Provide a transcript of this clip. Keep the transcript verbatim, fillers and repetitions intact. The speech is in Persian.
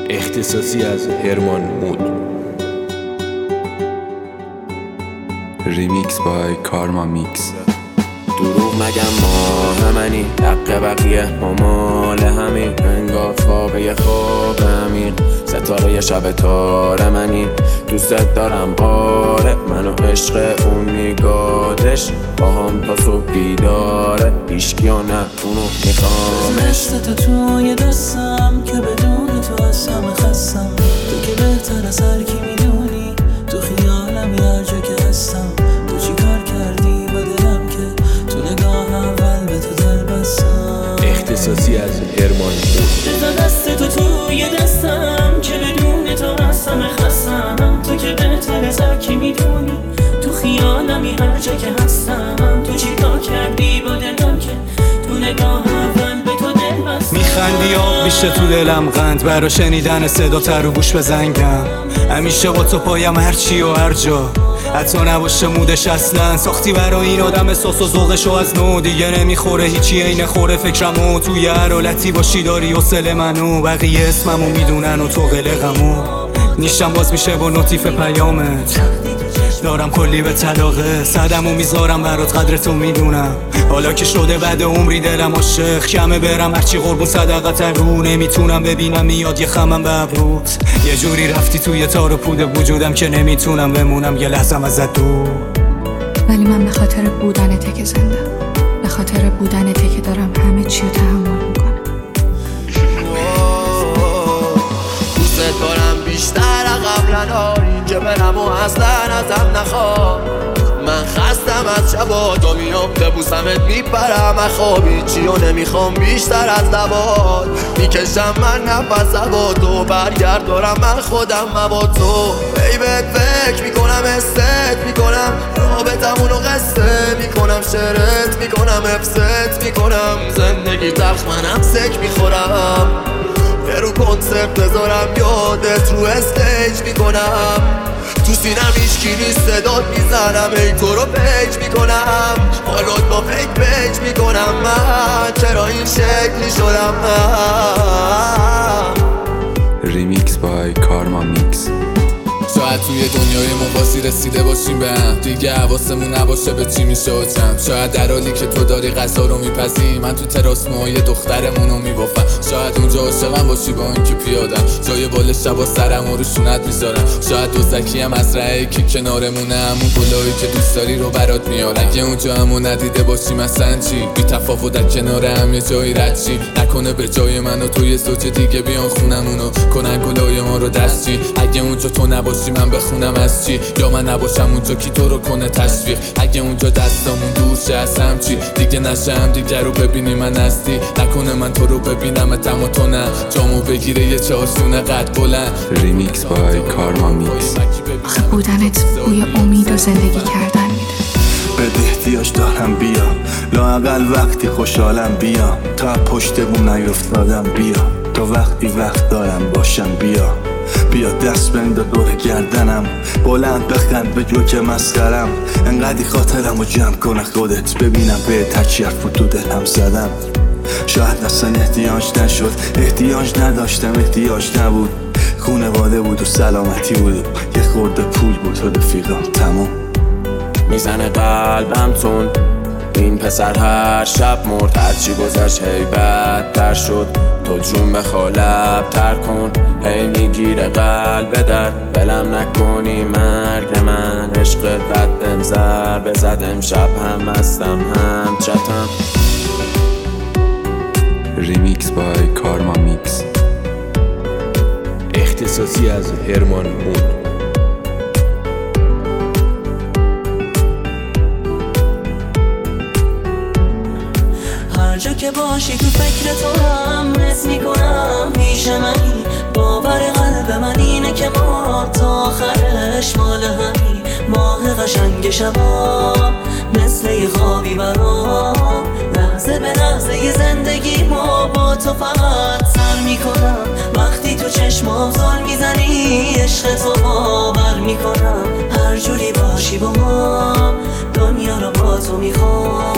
اختصاصی از هرمان مود. ریمیکس بای کارما میکس. دروغ مگم ماه منی، حق بقیه مال همین، انگار خواب یه خواب همین، ستاره شب تار منی، دوست دارم آره، منو عشق اون نگادش با هم تا صبح بیداره، هیچکی و نه اونو میخوامش. مثل تو توی دستم که بدون تو از همه خستم، تو که بهتر از هر کی میدونی، تو خیالم هر جا که هستم. تو چی کار کردی با دلم که تو نگاه اول به تو دل بستم. اختصاصی از هرمان مود. بذار دست تو توی دستم که بدون تو از همه خستم، تو که بهتر از هر کی میدونی، تو خیالمی هر جا که هستم. تو چی کار کردی با دلم که تو نگاه اول به تو دل بستم. میخندی آب میشه تو دلم قند، برا شنیدن صدا تر رو گوش بزنگم. همیشه با تو پایم هرچی و هر جا، حتی نباشه مودش اصلا. ساختی برا این آدم احساس و ذوقشو از نو، دیگه نمیخوره هیچی عین خوره فکرمو. توی هر حالتی باشی داری حوصله منو، بقیه اسممو میدونن و تو قلقمو. نیشتم باز میشه با نوتیف پیامت، دارم کلی به طلاقه، صدمو میذارم برات قدرتو میدونم. حالا که شده بعد عمری دلم عاشق، کمه برم هرچی قربون صدقت رو، نمیتونم ببینم میاد یه خمم به ابروت. یه جوری رفتی توی تار و پود وجودم که نمیتونم بمونم یه لحظم ازت دور. ولی من به خاطر بودنته که زنده، به خاطر بودنته که دارم همه چی رو تحمل میکنم. دوست دارم بیشتر قبلا اینجا برم و اصلا ازم نخواه. من خستم از شبا تو میام ببوسمت میپرم از خوابی، چیو نمیخوام بیشتر از لبات، میکشم من نفس با تو، برگرد دارم من خودم با تو. بیبت فکر میکنم استت میکنم، رابطمونو قصه میکنم، شرط میکنم افست میکنم، زندگی تلخ منم سک میخورم، برو کنسرت بذارم یادت رو استیج میکنم. تو سینم هیچکی نیست صدات میزنم، ای تو رو پیج میکنم، حالات با فیک پیج میکنم. من چرا این شکلی شدم من؟ ریمیکس بای کارما میکس. شاید توی دنیای مواسی رسیده باشیم به هم، دیگه حواسمون نباشه به چی میشه و چم. شاید در حالی که تو داری غذا رو میپزی، من تو تراس موهای دخترمون رو میبافم. شاید اونجا عاشقم باشی با اینکه پیادم، جای بال شبا سرم و رو شونت میذارم. شاید دوزکی هم از رعی که کنارمونه، همون گلایی که دوست داری رو برات میارم. اگه اونجا همو ندیده باشی مثلا چی، بی تفاوت در کنار هم یه جایی رد چی، نکنه به جای من و تو یه زوج دیگه بیان خونمونو کنن گلای ما رو دستی. اگه اونجا تو نباشی من بخونم از چی، یا من نباشم اونجا کی تو رو کنه تشویق. اگه اونجا دستامون دور شه از هم چی، دیگه نشه هم دیگه رو ببینی من نزدی، نکنه من تو رو ببینم اتم و تو نه، جامو بگیره یه چاشونه قد بلند. ریمیکس بای کارما میکس. آخه بودنت بوی امید و زندگی کردن میده. بده احتیاج دارم بیا، لااقل وقتی خوشحالم بیا، تا پشت بوم نیفتادم بیا، تا وقتی وقت دارم باشم بیا. بیا دست بنده دور گردنم، بلند بخند به جو که مسخرم، انقدی خاطرم رو جمع کنه خودت، ببینم به تچی حرف تو دلم زدم. شاید اصلا احتیاج نشد، احتیاج نداشتم، احتیاج نبود، خونواده بود و سلامتی بود، یه خورده پول بود و رفیقم تموم. میزنه قلبم تون، این پسر هر شب مرد، هرچی گذشت هی بدتر شد، تو جون بخوا لب تر کن، هی میگیره قلب در دلم نکنی مرگ من، عشق بدم زر بزدم شب هم هستم هم چتم. ریمیکس بای کارما میکس. اختصاصی از هرمان مود. هر جا که باشی تو فکر تو هم حس میکنم میشه منی، باور قلب من اینه که ما تا آخرش مال همی، ماه قشنگ شبا مثل یه خوابی برام، لحظه به لحظه یه زندگی ما با تو فقط سر میکنم. وقتی تو چشمام زل میزنی عشق تو باور میکنم، هر جوری باشی با ما دنیا رو با تو میخوام.